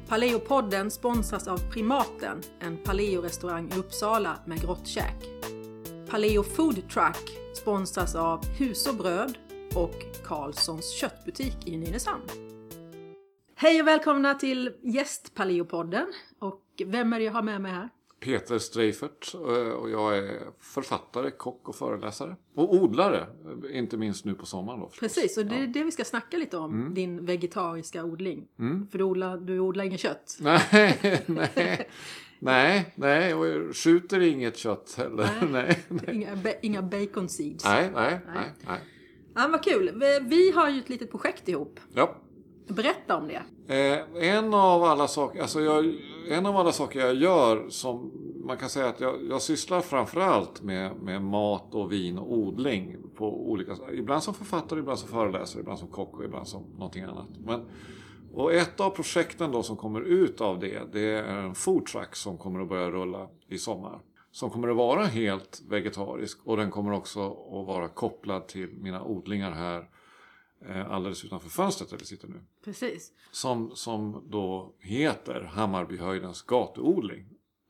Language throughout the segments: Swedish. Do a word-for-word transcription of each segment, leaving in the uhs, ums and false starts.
Paleopodden sponsras av Primaten, en paleorestaurang i Uppsala med grottkäk. Paleo Food Truck sponsras av Hus och Bröd och Karlssons köttbutik i Nynäshamn. Hej och välkomna till Gäst-Paleopodden. Och vem är det jag har med mig här? Peter Streifert, och jag är författare, kock och föreläsare. Och odlare, inte minst nu på sommaren då. Förstås. Precis, och det är ja. det vi ska snacka lite om, mm. din vegetariska odling. Mm. För du odlar, du odlar ingen kött. Nej, nej, nej, nej, och skjuter inget kött heller. Nej. nej, nej. Inga, ba- inga bacon seeds. Nej, nej, nej. nej. Ja, vad kul. Vi, vi har ju ett litet projekt ihop. Ja. Berätta om det. Eh, en av alla saker, alltså jag, en av alla saker jag gör som man kan säga att jag, jag sysslar framförallt med, med mat och vin och odling på olika, ibland som författare, ibland som föreläsare, ibland som kock och ibland som någonting annat. Men, och ett av projekten då som kommer ut av det, det är en food truck som kommer att börja rulla i sommar. Som kommer att vara helt vegetarisk, och den kommer också att vara kopplad till mina odlingar här alldeles utanför fönstret där vi sitter nu. Precis. Som, som då heter Hammarbyhöjdens gatuodling.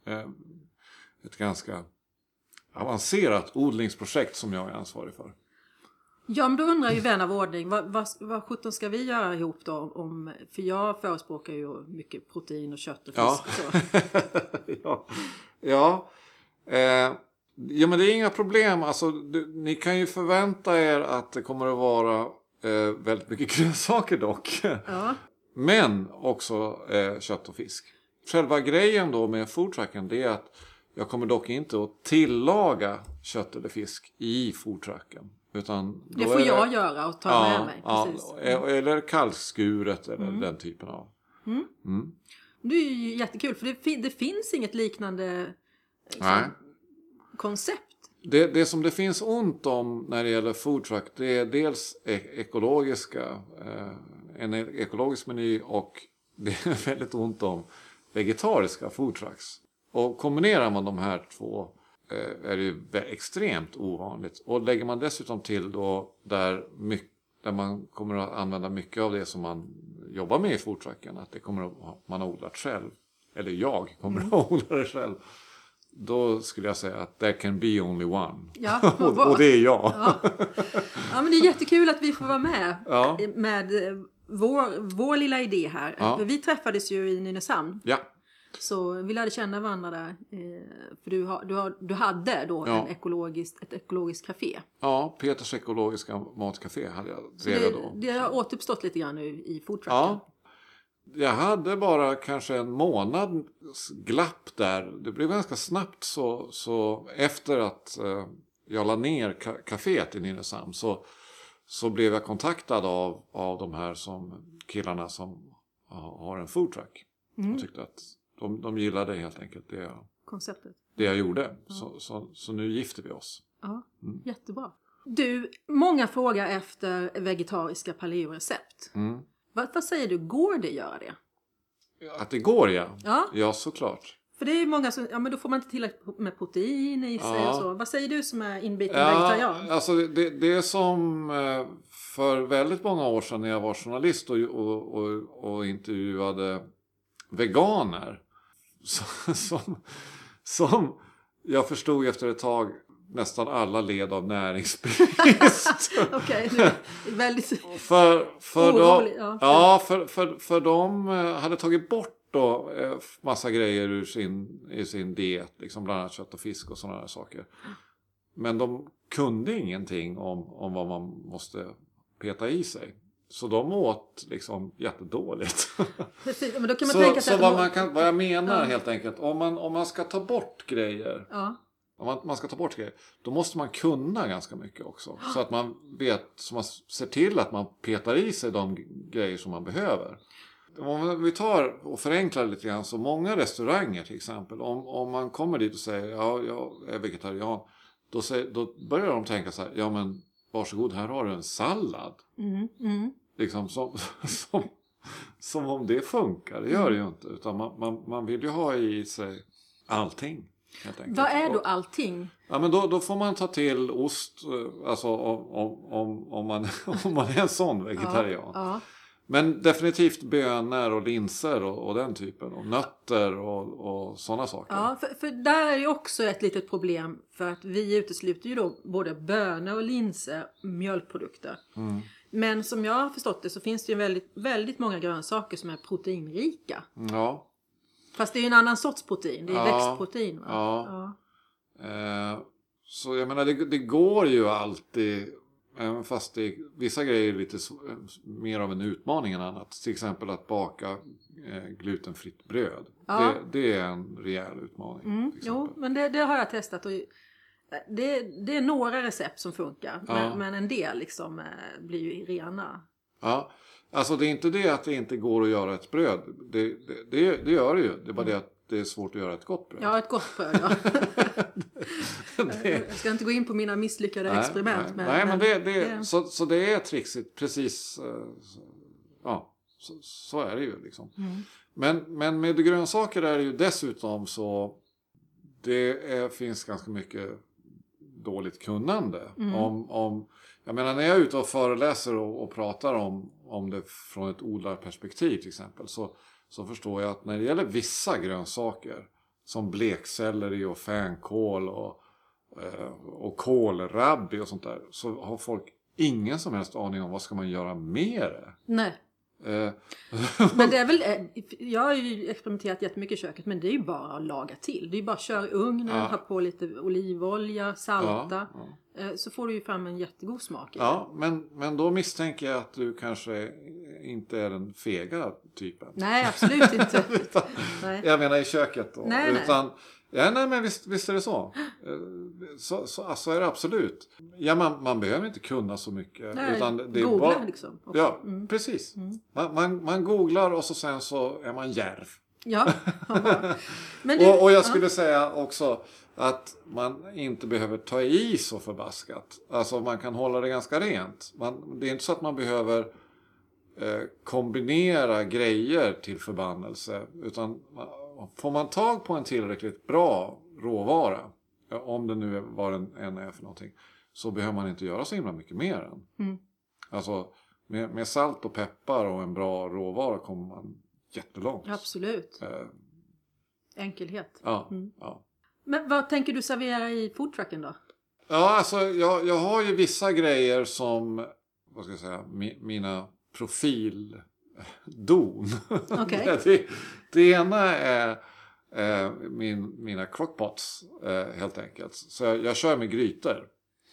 Ett ganska avancerat odlingsprojekt som jag är ansvarig för. Ja, men då undrar ju vän av ordning, vad, vad, vad sjutton ska vi göra ihop då? Om, för jag förespråkar ju mycket protein och kött och fisk. Ja, och så. ja. ja. Eh, ja, men det är inga problem. Alltså, du, ni kan ju förvänta er att det kommer att vara eh, väldigt mycket grönsaker dock. Ja. Men också eh, kött och fisk. Själva grejen då med foodtrucken, det är att jag kommer dock inte att tillaga kött eller fisk i foodtrucken. Utan det får jag det, göra och ta ja, med mig. Precis. Ja, eller kallskuret eller mm. den typen av. Mm. Mm. Det är ju jättekul, för det, det finns inget liknande liksom, koncept. Det, det som det finns ont om när det gäller foodtruck, det är dels e- ekologiska, eh, en ekologisk meny, och det är väldigt ont om vegetariska foodtrucks. Och kombinerar man de här två eh, är det ju extremt ovanligt. Och lägger man dessutom till då där, mycket, där man kommer att använda mycket av det som man jobbar med i foodtrucken, att det kommer att, man har odlat själv, eller jag kommer mm. att odla det själv. Då skulle jag säga att there can be only one. Ja, och, och det är jag. Ja. Ja, men det är jättekul att vi får vara med ja. med vår, vår lilla idé här. Ja. För vi träffades ju i Nynäshamn. Ja. Så vi lärde känna varandra där. För du, har, du, har, du hade då ja. en ekologiskt, ett ekologiskt café. Ja, Peters ekologiska matcafé hade jag det, då. Det har återuppstått lite grann nu i foodtrucken. Ja. Jag hade bara kanske en månad glapp där. Det blev ganska snabbt så, så efter att eh, jag la ner ka- kaféet i Nynäshamn så, så blev jag kontaktad av, av de här som, killarna som har en foodtruck. Mm. Jag tyckte att de, de gillade helt enkelt det jag, konceptet. Det jag gjorde. Ja. Så, så, så nu gifter vi oss. Ja, mm. Jättebra. Du, många frågar efter vegetariska paleorecept. Mm. Vad, vad säger du? Går det att göra det? Att det går, ja. Ja, ja såklart. För det är många som, ja men då får man inte tillräckligt med protein i sig ja. och så. Vad säger du som är inbiten ja, vegetarian? Alltså det, det är som för väldigt många år sedan när jag var journalist och, och, och, och intervjuade veganer. Som, som jag förstod efter ett tag nästan alla led av näringsbrist. Okej, det är väldigt för, för orolig. De, ja, ja för, för, för de hade tagit bort då massa grejer ur sin, i sin diet. Liksom bland annat kött och fisk och sådana där saker. Men de kunde ingenting om, om vad man måste peta i sig. Så de åt liksom jättedåligt. Precis, men då kan man så tänka så sig vad, att man kan, vad jag menar ja. helt enkelt. Om man, om man ska ta bort grejer. Ja. Om man, man ska ta bort grejer. Då måste man kunna ganska mycket också. Så att man vet. Så man ser till att man petar i sig de grejer som man behöver. Om vi tar och förenklar lite grann. Så många restauranger till exempel. Om, om man kommer dit och säger. Ja, jag är vegetarian. Då, säger, då börjar de tänka så här. Ja men varsågod, här har du en sallad. Mm, mm. Liksom som, som, som om det funkar. Det gör det ju inte. Utan man, man, man vill ju ha i sig allting. Vad är då allting? Ja, men då, då får man ta till ost. Alltså om, om, om, man, om man är en sån vegetarian. Ja, ja. Men definitivt bönor och linser och, och den typen. Och nötter och, och sådana saker. Ja, för, för där är ju också ett litet problem. För att vi utesluter ju då både bönor och linser, mjölkprodukter. Mm. Men som jag har förstått det så finns det ju väldigt, väldigt många grönsaker som är proteinrika. Ja. Fast det är ju en annan sorts protein. Det är Ja, växtprotein. Va? Ja. Ja. Eh, så jag menar, det, det går ju alltid... Även fast det, vissa grejer är lite mer av en utmaning än annat. Till exempel att baka eh, glutenfritt bröd. Ja. Det, det är en rejäl utmaning. Mm, jo, men det, det har jag testat. Och det, det är några recept som funkar. Ja. Men, men en del liksom eh, blir ju rena. Ja, alltså det är inte det att det inte går att göra ett bröd. Det, det, det, det gör det ju. Det är bara det att det är svårt att göra ett gott bröd. Ja, ett gott bröd, ja. det, Jag ska inte gå in på mina misslyckade nej, experiment. Nej, men, nej, men det, det, det... Så, så det är trixigt. Precis. Ja, så, så är det ju liksom. Mm. Men, men med grönsaker är det ju dessutom så... Det är, finns ganska mycket dåligt kunnande. Mm. Om, om, jag menar, när jag är ute och föreläser och, och pratar om, om det från ett odlarperspektiv till exempel. Så, så förstår jag att när det gäller vissa grönsaker. Som blekselleri och fänkål och, och kålrabbi och sånt där. Så har folk ingen som helst aning om vad ska man göra med det. Nej. Eh. Men det är väl, jag har ju experimenterat jättemycket i köket, men det är ju bara att laga till. Det är ju bara att köra i ugnen, Ja. ha på lite olivolja, salta. Ja, ja. Så får du ju fram en jättegod smak. Ja, men, men då misstänker jag att du kanske inte är den fega typen. Nej, absolut inte. utan, nej. Jag menar i köket då. Nej, utan, nej. Ja, nej, men visst, visst är det så. Så, så, så är det absolut. Ja, man, man behöver inte kunna så mycket. Nej, utan det är googla bara, liksom. Också. Ja, mm. precis. Mm. Man, man, man googlar och så sen så är man djärv. Ja, men du, och, och jag skulle ja. säga också att man inte behöver ta i så förbaskat. Alltså man kan hålla det ganska rent. Man, det är inte så att man behöver eh, kombinera grejer till förbannelse. Utan får man tag på en tillräckligt bra råvara, om det nu är vad den än är för någonting, så behöver man inte göra så himla mycket mer än. Mm. Alltså med, med salt och peppar och en bra råvara kommer man jättelångt. Absolut. Eh, Enkelhet. ja, Mm. ja. Men vad tänker du servera i foodtrucken då? Ja, alltså jag, jag har ju vissa grejer som, vad ska jag säga, mi, mina profildon. Okay. det, det ena är eh, min, mina crockpots eh, helt enkelt. Så jag, jag kör med grytor.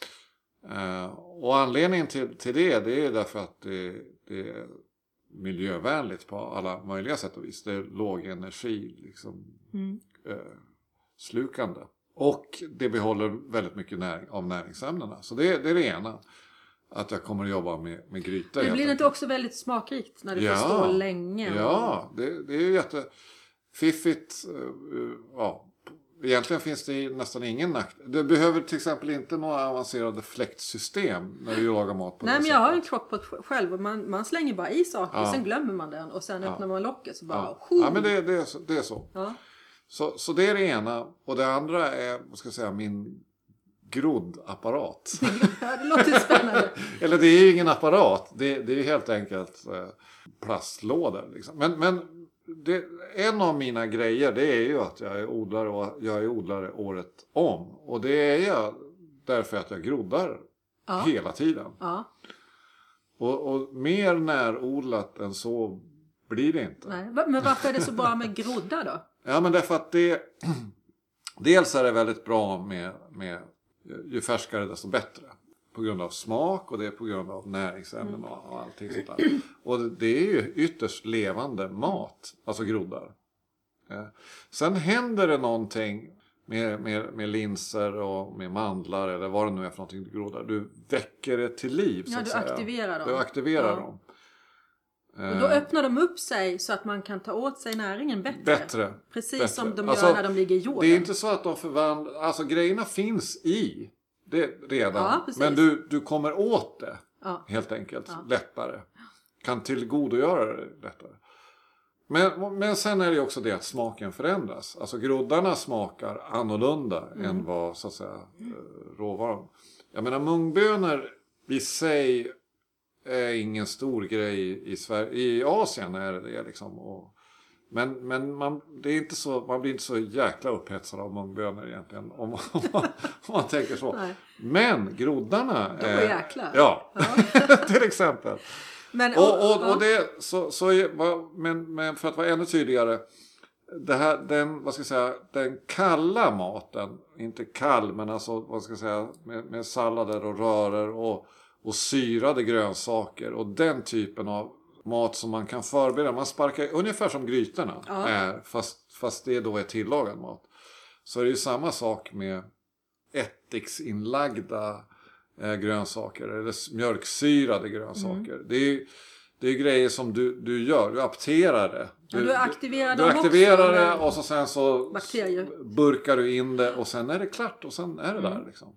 Eh, och anledningen till, till det, det är därför att det, det är miljövänligt på alla möjliga sätt och vis. Det är låg energi liksom, Mm. eh, slukande. Och det behåller väldigt mycket näring, av näringsämnena. Så det, det är det ena. Att jag kommer att jobba med, med grytor. Det blir inte också väldigt smakrikt när det ja. får stå länge? Ja, det, det är ju jättefiffigt. Uh, ja. Egentligen finns det nästan ingen nackdel. Du behöver till exempel inte några avancerade fläktsystem när du lagar mat på Nej, det men sättet. jag har en crockpot själv och man, man slänger bara i saker ja. och sen glömmer man den och sen ja. öppnar man locket så bara... Ja, ja men det, det, är så. Det är så. Ja. Så, så det är det ena. Och det andra är, vad ska jag säga, min groddapparat. Ja, det låter spännande. Eller det är ju ingen apparat. Det, det är helt enkelt eh, plastlådor. Liksom. Men, men det, en av mina grejer det är ju att jag är odlare och jag är odlare året om. Och det är jag därför att jag groddar ja. hela tiden. Ja. Och, och mer närodlat än så blir det inte. Nej. Men varför är det så bra med groddar då? Ja, men därför att det... Dels är det väldigt bra med... med ju färskare desto bättre. På grund av smak och det är på grund av näringsämnen mm. och allting sånt där. Och det är ju ytterst levande mat. Alltså groddar. Ja. Sen händer det någonting med, med, med linser och med mandlar eller vad det nu är för någonting du groddar. Du väcker det till liv så ja, att du säga. aktiverar dem. Du aktiverar ja. dem. Och då öppnar de upp sig så att man kan ta åt sig näringen bättre. Bättre. Precis bättre. som de gör alltså, när de ligger i jorden. Det är inte så att de förvandlar... Alltså grejerna finns i det redan. Ja, men du, du kommer åt det ja. helt enkelt ja. lättare. Kan tillgodogöra det lättare. Men, men sen är det också det att smaken förändras. Alltså groddarna smakar annorlunda mm. än vad så att säga råvaran. Jag menar mungbönor i sig är ingen stor grej i Sverige. I Asien är det det liksom. Och, men men man, det är inte så, man blir inte så jäkla upphetsad av mungbönor egentligen. Om, om, man, om man tänker så. Nej. Men groddarna De är jäklar. Ja, ja. Till exempel. Men, och, och, och det, så, så är, men, men för att vara ännu tydligare. Det här, den, vad ska jag säga, den kalla maten, inte kall men alltså vad ska jag säga, med, med sallader och röror och, och syrade grönsaker och den typen av mat som man kan förbereda. Man sparkar ungefär som grytorna ja. är, fast, fast det då är tillagad mat. Så är det ju samma sak med ättiksinlagda eh, grönsaker eller mjölksyrade grönsaker. Mm. Det är ju det är grejer som du, du gör, du apterar det. Du, ja, du aktiverar, du, du aktiverar också, det och så sen så bakterier. burkar du in det och sen är det klart och sen är det mm. där liksom.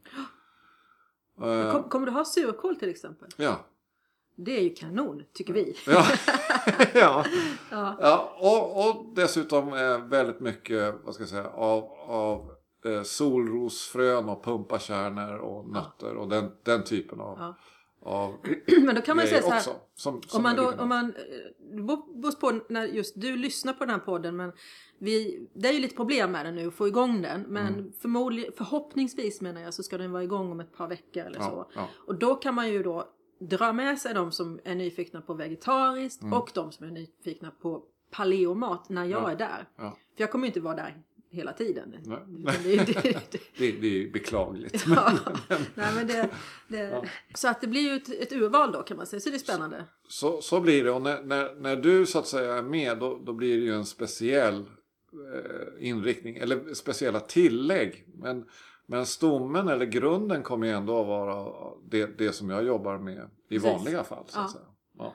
Kom, kommer du ha surkål till exempel? Ja. Det är ju kanon, tycker vi. Ja, ja. ja. ja och, och dessutom är väldigt mycket, vad ska jag säga, av, av eh, solrosfrön och pumpakärnor och nötter och den, den typen av... Ja. Av men då kan man säga så här, också, som, som om man då, om man, det beror på när just du lyssnar på den här podden, men vi, det är ju lite problem med den nu, att få igång den, men mm. förmodligen, förhoppningsvis menar jag, så ska den vara igång om ett par veckor eller ja, så. Ja. Och då kan man ju då dra med sig de som är nyfikna på vegetariskt mm. och de som är nyfikna på paleomat när jag ja. är där. Ja. För jag kommer ju inte vara där hela tiden. Nej. Det, det, det, det, det är beklagligt. Ja. Nej, men det, det, ja. Så att det blir ju ett, ett urval då kan man säga. Så det är spännande. Så, så blir det. Och när, när, när du så att säga är med då, då blir det ju en speciell eh, inriktning. Eller speciella tillägg. Men, men stommen eller grunden kommer ju ändå att vara det, det som jag jobbar med i Precis. vanliga fall. Så att ja. säga. Ja.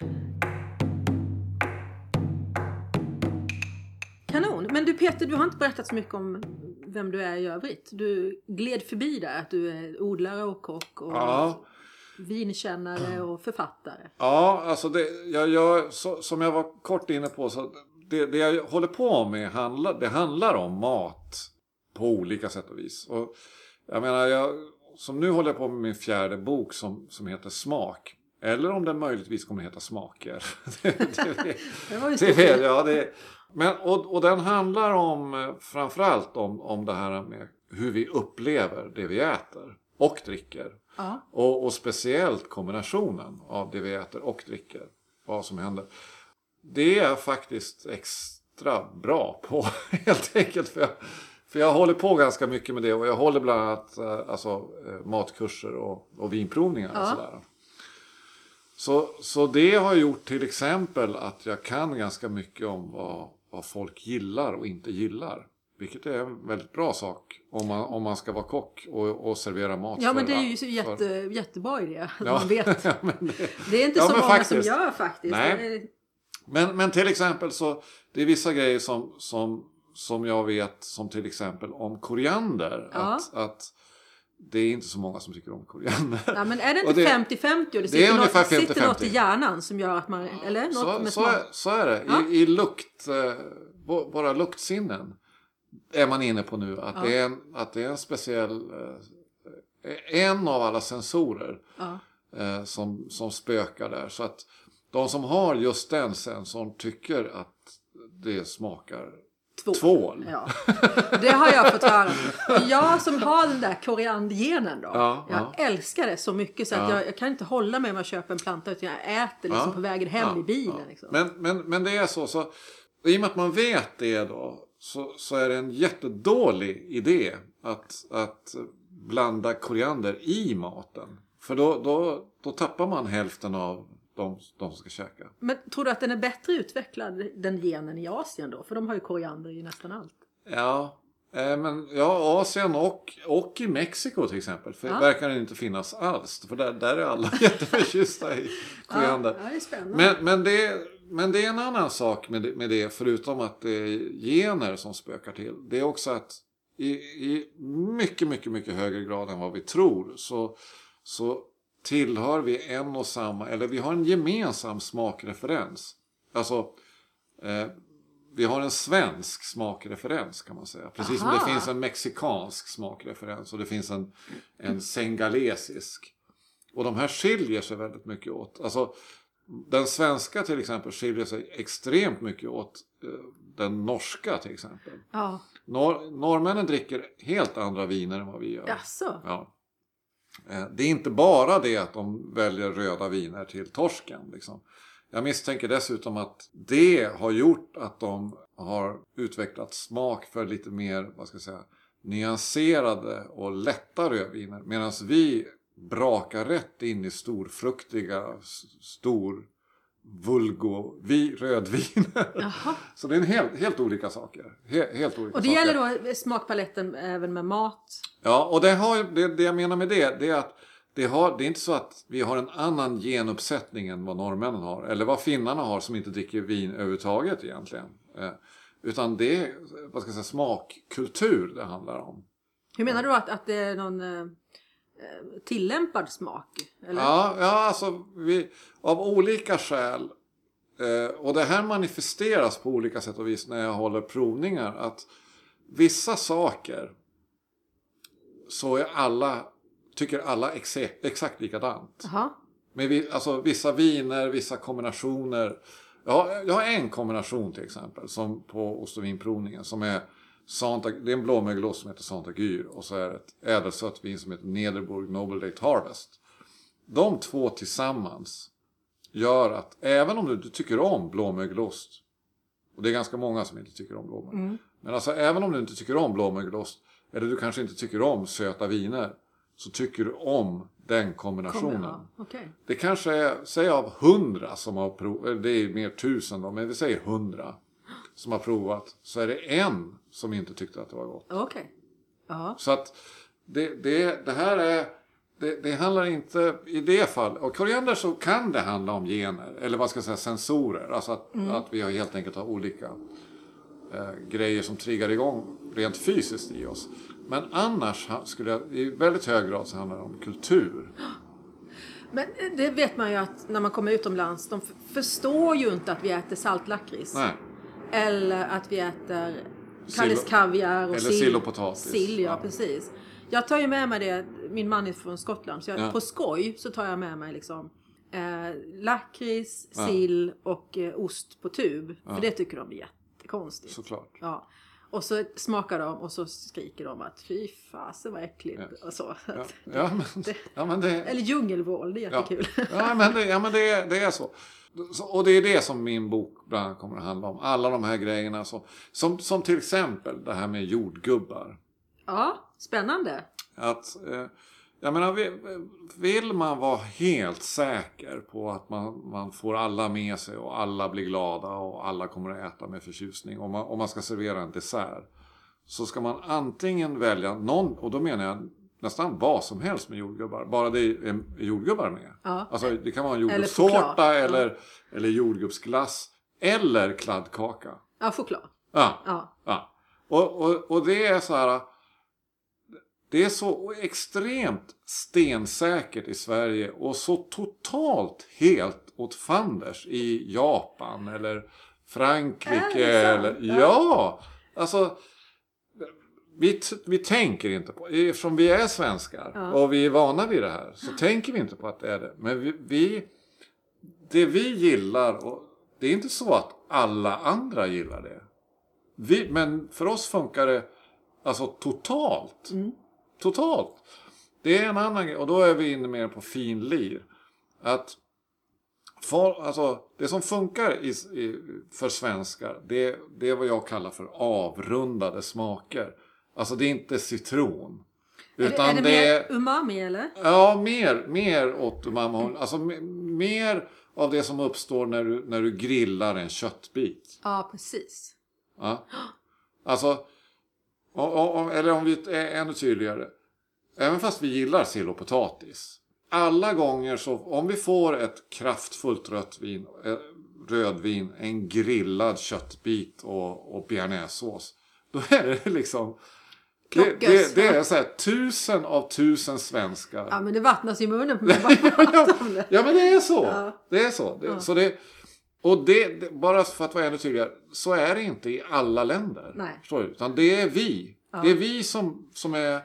Kanon. Men du Peter, du har inte berättat så mycket om vem du är i övrigt. Du gled förbi där att du är odlare och kock och ja. vinkännare och författare. Ja, alltså det, jag, jag, så, som jag var kort inne på, så det, det jag håller på med handlar, det handlar om mat på olika sätt och vis. Och jag menar, jag, som nu håller jag på med min fjärde bok som, som heter Smak. Eller om den möjligtvis kommer att heta Smaker. det, det, det var ju det, det, ja, det Men, och, och den handlar om framförallt om, om det här med hur vi upplever det vi äter och dricker. Ja. Och, och speciellt kombinationen av det vi äter och dricker. Vad som händer. Det är jag faktiskt extra bra på helt enkelt. För jag, för jag håller på ganska mycket med det. Och jag håller bland annat alltså, matkurser och, och vinprovningar. Ja. Och sådär. Så, så det har gjort till exempel att jag kan ganska mycket om vad, vad folk gillar och inte gillar. Vilket är en väldigt bra sak om man, om man ska vara kock och, och servera mat. Ja, men för, det är ju så jätte, för... jättebra idé. Ja, man vet. ja, men det... det är inte ja, så många faktiskt. som gör faktiskt. Nej. Är... Men, men till exempel så det är vissa grejer som, som, som jag vet, som till exempel om koriander. Ja. Att, att det är inte så många som tycker om koriander. Ja, men är det inte det, femtio femtio? Det, det sitter, är något, ungefär femtio femtio. sitter något i hjärnan som gör att man... Eller något så, med så, smak. är, så är det. Ja. I, i lukt, eh, våra luktsinnen är man inne på nu. Att, ja. det, är en, att det är en speciell... Eh, en av alla sensorer ja. eh, som, som spökar där. Så att de som har just den sensorn tycker att det smakar... Tvål. Tvål. Ja. Det har jag fått höra. Och jag som har den där koriandergenen då. Ja, jag ja. älskar det så mycket så att ja. jag, jag kan inte hålla mig med att köpa en planta utan jag äter liksom ja. på vägen hem ja. i bilen. Ja. Liksom. Men, men, men det är så, så. I och med att man vet det då. Så, så är det en jättedålig idé att, att blanda koriander i maten. För då, då, då tappar man hälften av de, de som ska käka. Men tror du att den är bättre utvecklad, den genen i Asien då? För de har ju koriander i nästan allt. Ja, eh, men ja, Asien och, och i Mexiko till exempel. För ja. verkar det inte finnas alls. För där, där är alla jätteförtjusta i koriander. Ja, det är spännande. Men, men, det, men det är en annan sak med det, med det. Förutom att det är gener som spökar till. Det är också att i, i mycket, mycket, mycket högre grad än vad vi tror. Så... så tillhör vi en och samma, eller vi har en gemensam smakreferens. Alltså, eh, vi har en svensk smakreferens kan man säga. Precis Aha. som det finns en mexikansk smakreferens och det finns en, en sengalesisk. Och de här skiljer sig väldigt mycket åt. Alltså den svenska till exempel skiljer sig extremt mycket åt eh, den norska till exempel. Ja. Nor- norrmännen dricker helt andra viner än vad vi gör. Jaså? Ja. Eh, det är inte bara det att de väljer röda viner till torsken liksom. Jag misstänker dessutom att det har gjort att de har utvecklat smak för lite mer, vad ska jag säga, nyanserade och lätta rödviner. Medan vi brakar rätt in i storfruktiga, stor vulgo vi, rödviner. Jaha. Så det är en helt, helt olika saker. He, helt olika Och det saker. gäller då smakpaletten även med mat? Ja, och det, har, det, det jag menar med det, det är att det, har, det är inte så att vi har en annan genuppsättning än vad norrmännen har. Eller vad finnarna har som inte dricker vin överhuvudtaget egentligen. Eh, utan det är, vad ska jag säga, smakkultur det handlar om. Hur menar du att, att det är någon eh, tillämpad smak? Eller? Ja, ja alltså vi, av olika skäl. Eh, och det här manifesteras på olika sätt och vis när jag håller provningar. Att vissa saker så är alla, tycker alla exa- exakt likadant. Aha. Men vi, alltså vissa viner, vissa kombinationer. Ja, jag har en kombination till exempel som på ost- och vinprovningen som är Santa, det är en blåmögelost som heter Santa Gyr och så är det ett ädelsött vin som heter Nederburg Noble Date Harvest. De två tillsammans gör att även om du, du tycker om blåmögelost, och det är ganska många som inte tycker om blåmögel, mm. men alltså även om du inte tycker om blåmögelost eller du kanske inte tycker om söta viner, så tycker du om den kombinationen. Ja, okay. Det kanske är, säg av hundra som har provat, det är mer tusen då, men vi säger hundra som har provat, så är det en som inte tyckte att det var gott. Okej. Okay. Ja. Så att det, det, det här är, det, det handlar inte i det fall, och koriander så kan det handla om gener, eller vad ska jag säga, sensorer. Alltså att, mm. att vi har helt enkelt har olika eh, grejer som triggar igång rent fysiskt i oss. Men annars skulle jag, i väldigt hög grad så handlar det om kultur. Men det vet man ju att när man kommer utomlands, de f- förstår ju inte att vi äter saltlakrits. Nej. Eller att vi äter Kalles kaviar och eller sill. sill och potatis. Sill, ja, ja, precis. Jag tar ju med mig det, min man är från Skottland, så jag, ja. på skoj så tar jag med mig liksom eh, lakrits, ja. sill och eh, ost på tub. Ja. För det tycker de är jättekonstigt. Såklart. Ja. Och så smakar de och så skriker de att fy fasen vad äckligt. Ja. Och så. Ja. Ja, men, det, ja, men det, eller djungelvål, det är jättekul. Ja, ja men, det, ja, men det, det är så. så. Och det är det som min bok bland annat kommer att handla om. Alla de här grejerna. Som, som, som till exempel det här med jordgubbar. Ja, spännande. Att, eh, jag menar, vill man vara helt säker på att man, man får alla med sig och alla blir glada och alla kommer att äta med förtjusning, om man, om man ska servera en dessert, så ska man antingen välja någon, och då menar jag nästan vad som helst med jordgubbar, bara det är jordgubbar med. Ja. Alltså det kan vara en jordgubbstårta eller, eller, ja. eller jordgubbsglass eller kladdkaka. Ja, choklad. Ja, ja. ja. Och, och, och det är så här. Det är så extremt stensäkert i Sverige och så totalt helt åt fanders i Japan eller Frankrike. Eller, ja, alltså vi, vi tänker inte på, eftersom vi är svenskar ja. och vi är vana vid det här, så tänker vi inte på att det är det. Men vi, vi det vi gillar, och det är inte så att alla andra gillar det. Vi, men för oss funkar det alltså totalt. Mm. Totalt. Det är en annan grej. Och då är vi inne mer på finlir. Att för, alltså, det som funkar i, i, för svenskar, det, det är vad jag kallar för avrundade smaker. Alltså det är inte citron. Utan är det, är det, det mer umami eller? Ja, mer, mer åt umami. Alltså mer av det som uppstår när du, när du grillar en köttbit. Ja, precis. Ja. Alltså... Och, och, eller om vi är ännu tydligare. Även fast vi gillar sill och potatis. Alla gånger så, om vi får ett kraftfullt rött vin, rödvin, en grillad köttbit och, och bearnaisesås. Då är det liksom... Det, det, det är så här, tusen av tusen svenskar. Ja, men det vattnas i munnen på mig bara ja, ja, men det är så. Ja. Det är så. Det, ja. så det, och det, det, bara för att vara ännu tydligare, så är det inte i alla länder. Nej. Förstår du? Utan det är vi. Ja. Det är vi som, som är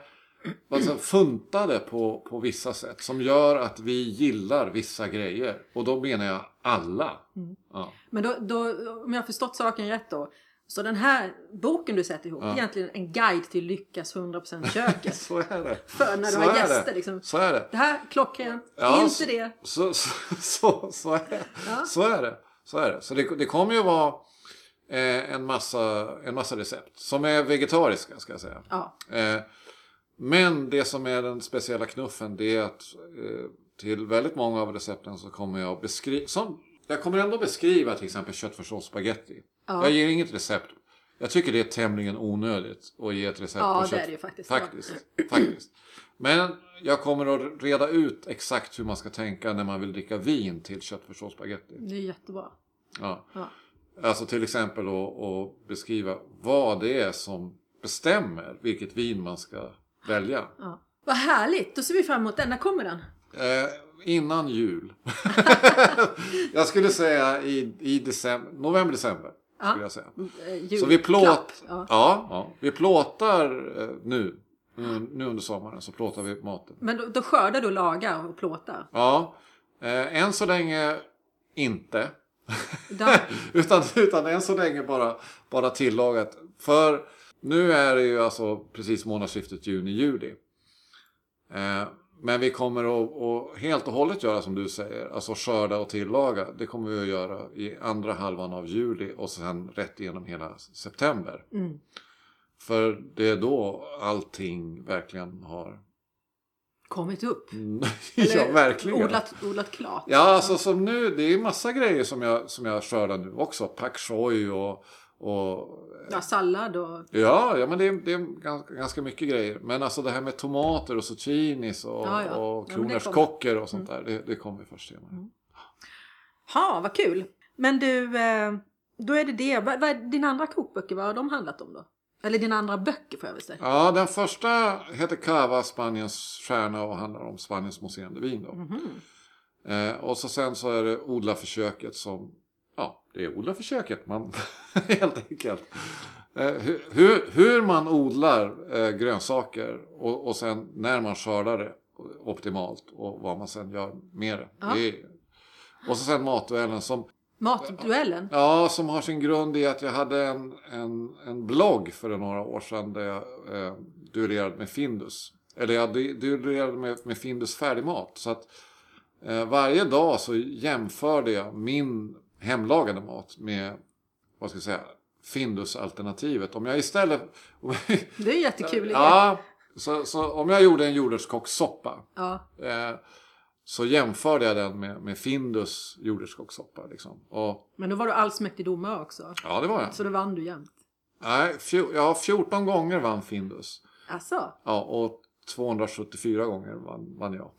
alltså, funtade på, på vissa sätt. Som gör att vi gillar vissa grejer. Och då menar jag alla. Mm. Ja. Men då, då, om jag har förstått saken rätt då. Så den här boken du sätter ihop, ja. är egentligen en guide till lyckas hundra procent köket. Så är det. För när så du har gäster. Liksom. Så är det. Det här klockrent, ja, inte så, det. Så, så, så, så, är det. Ja. så är det. Så är det. Så det, det kommer ju vara eh, en, massa, en massa recept. Som är vegetariska, ska jag säga. Ja. Eh, men det som är den speciella knuffen, det är att eh, till väldigt många av recepten så kommer jag beskriva... Som, jag kommer ändå beskriva till exempel köttfärssås spaghetti. Ja. Jag ger inget recept. Jag tycker det är tämligen onödigt att ge ett recept ja, på kött. Ja, det är det ju faktiskt. Faktiskt, faktiskt. Men jag kommer att reda ut exakt hur man ska tänka när man vill dricka vin till köttfärssås spaghetti. Det är jättebra. Ja. Ja. Alltså till exempel att beskriva vad det är som bestämmer vilket vin man ska välja. Ja. Vad härligt, då ser vi fram emot den. När kommer den? Eh, innan jul. Jag skulle säga i, i december, november, december. Ja. Skulle jag säga. Jul, så vi, plåt, ja. Ja, ja, vi plåtar eh, nu. nu. Nu under sommaren så plåtar vi maten. Men då, då skördar du, lagar och plåtar? Ja, eh, än så länge inte. utan, utan än så länge bara, bara tillagat. För nu är det ju alltså precis månadsskiftet juni-juli. Eh, men vi kommer att, att helt och hållet göra som du säger. Alltså skörda och tillaga. Det kommer vi att göra i andra halvan av juli. Och sen rätt igenom hela september. Mm. För det är då allting verkligen har... kommit upp. ja, verkligen. Odlat, odlat klart. Ja, alltså som nu, det är massa grejer som jag, som jag skördar nu också. Pak choi och... och ja, sallad och... Ja, ja men det är, det är ganska, ganska mycket grejer. Men alltså det här med tomater och zucchinis och, ja, ja. och kronärtskockor och sånt mm. där. Det, det kommer vi först senare. Mm. Ja, vad kul. Men du, då är det det. Vad, vad, din andra kokböcker, vad har de handlat om då? Eller dina andra böcker får jag väl säga. Ja, den första heter Cava, Spaniens stjärna och handlar om Spaniens mousserande vin då. Mm-hmm. Eh, och så sen så är det odlarförsöket som, ja, det är odlarförsöket man helt enkelt. Eh, hur, hur, hur man odlar eh, grönsaker och, och sen när man skördar det optimalt och vad man sen gör med det. Ja. det är, och så sen matduellen som Matduellen? Ja, som har sin grund i att jag hade en, en, en blogg för några år sedan där jag eh, duellerade med Findus. Eller jag duellerade med, med Findus färdigmat. Så att eh, varje dag så jämförde jag min hemlagade mat med, vad ska jag säga, Findus-alternativet. Om jag istället... Det är jättekul. Ja, så, så om jag gjorde en jordärtskockssoppa. Ja. Eh, Så jämförde jag den med, med Findus jordärtskockssoppa. Liksom. Och, men då var du allsmäktig domare också. Ja, det var jag. Så då vann du jämt. Nej, fjor, ja, fjorton gånger vann Findus. Asså? Ja, och tvåhundrasjuttiofyra gånger vann, vann jag.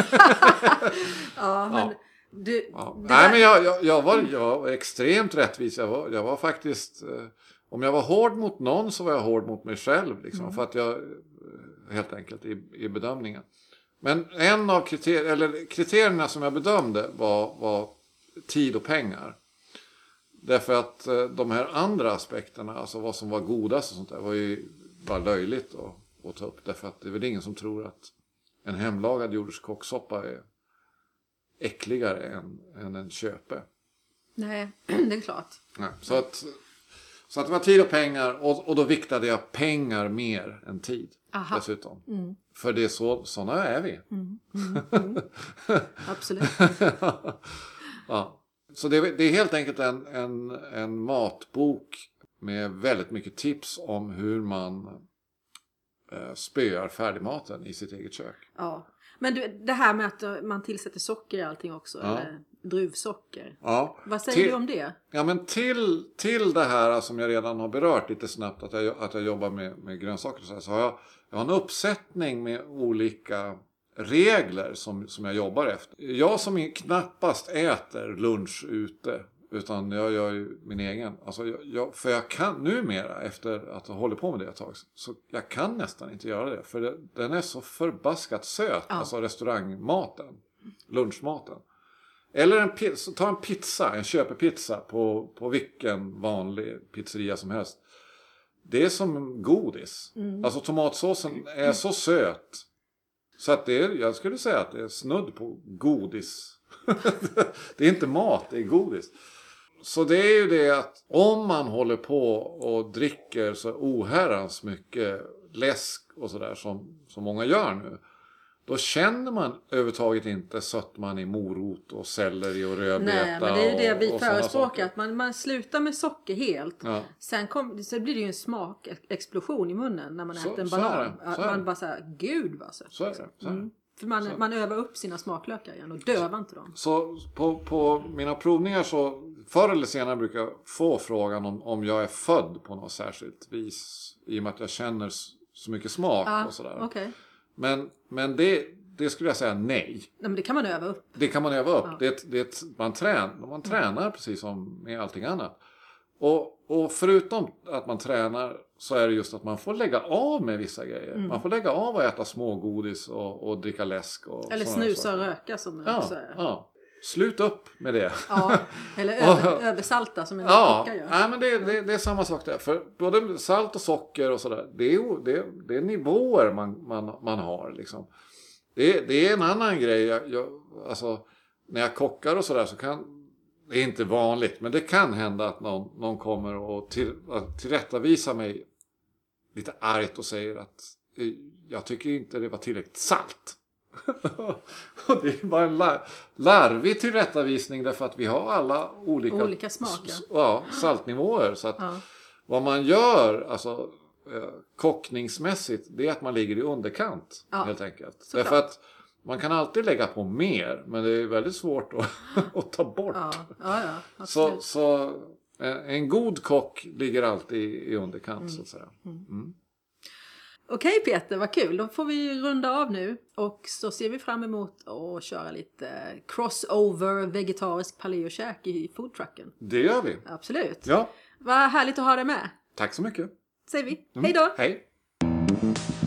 ja, men... Ja. Du, ja. Nej, där... men jag, jag, jag, var, jag var extremt rättvis. Jag var, jag var faktiskt... Eh, om jag var hård mot någon så var jag hård mot mig själv. Liksom, mm. För att jag... Helt enkelt i, i bedömningen. Men en av kriterier, eller kriterierna som jag bedömde var, var tid och pengar. Därför att eh, de här andra aspekterna, alltså vad som var godast och sånt där, var ju bara löjligt att, att ta upp. Därför att det är väl ingen som tror att en hemlagad jordärtskockssoppa är äckligare än, än en köpe. Nej, det är klart. Nej, så, att, så att det var tid och pengar, och, och då viktade jag pengar mer än tid. Aha. Dessutom. Mm. För det är så, sådana är vi. Mm. Mm. Mm. Absolut. Ja. Så det, det är helt enkelt en, en, en matbok med väldigt mycket tips om hur man eh, spöar färdigmaten i sitt eget kök. Ja. Men du, det här med att man tillsätter socker i allting också. Ja. Eller druvsocker. Ja. Vad säger till, du om det? Ja, men till, till det här som jag redan har berört lite snabbt. Att jag, att jag jobbar med, med grönsaker. Så, här, så har jag, jag har en uppsättning med olika regler som, som jag jobbar efter. Jag som knappast äter lunch ute. Utan jag gör ju min egen. Alltså jag, jag, för jag kan numera, efter att ha hållit på med det ett tag. Så jag kan nästan inte göra det. För det, den är så förbaskat söt. Ja. Alltså restaurangmaten. Lunchmaten. Eller en pizza, ta en pizza, en köpepizza på, på vilken vanlig pizzeria som helst. det är som godis. Mm. Alltså tomatsåsen är så söt. Så att det är, jag skulle säga att det är snudd på godis. Det är inte mat, det är godis. Så det är ju det att om man håller på och dricker så oherrans mycket läsk och sådär som, som många gör nu. Då känner man överhuvudtaget inte sötman i morot och selleri och rödbeta. Nej, men det är ju det vi och, och förespråkar. Att man, man slutar med socker helt. Ja. Sen kom, så blir det ju en smakexplosion i munnen när man Så- äter en så är banan. det, så Att är man det. bara säger, gud vad sött. Så är det. Så är det. Mm. För man, Så. man övar upp sina smaklökar igen och dövar inte dem. Så på, på mina provningar så förr eller senare brukar jag få frågan om, om jag är född på något särskilt vis. I och med att jag känner s- så mycket smak Ja, och sådär. okej. Men, men det, det skulle jag säga nej. Nej, men det kan man öva upp. Det kan man öva upp. Ja. Det, är ett- det, är ett- man, trän, man tränar precis som med allting annat. Och, och förutom att man tränar så är det just att man får lägga av med vissa grejer. Mm. Man får lägga av att äta smågodis och, och dricka läsk. Och Eller sådana snusa saker. och röka som det Ja, också är. ja. Slut upp med det. Ja, eller över, översalta som en del Ja, kockar gör. nej, men det, det, det är samma sak där. För både salt och socker och sådär. Det är, ju- det, det är nivåer man, man, man har liksom. Det, det är en annan grej. Jag, jag, alltså, när jag kockar och sådär så kan... Det är inte vanligt. Men det kan hända att någon, någon kommer och till, att tillrättavisa mig lite argt och säger att eh, jag tycker inte det var tillräckligt salt. Och det är bara en lar- larvig tillrättavisning därför att vi har alla olika, Olika smaker. s- ja, saltnivåer. Så att Ja. vad man gör alltså, eh, kockningsmässigt det är att man ligger i underkant Ja, helt enkelt. såklart. Därför att man kan alltid lägga på mer men det är väldigt svårt att, att ta bort. Ja, ja, ja, Så, absolut. så eh, en god kock ligger alltid i underkant så att säga. Mm. Okej Peter, vad kul. Då får vi runda av nu. Och så ser vi fram emot att köra lite crossover vegetarisk paleokäk i foodtrucken. Det gör vi. Absolut. Ja, Vad härligt att ha dig med. tack så mycket. Säger vi. Mm. Hej då! Hej.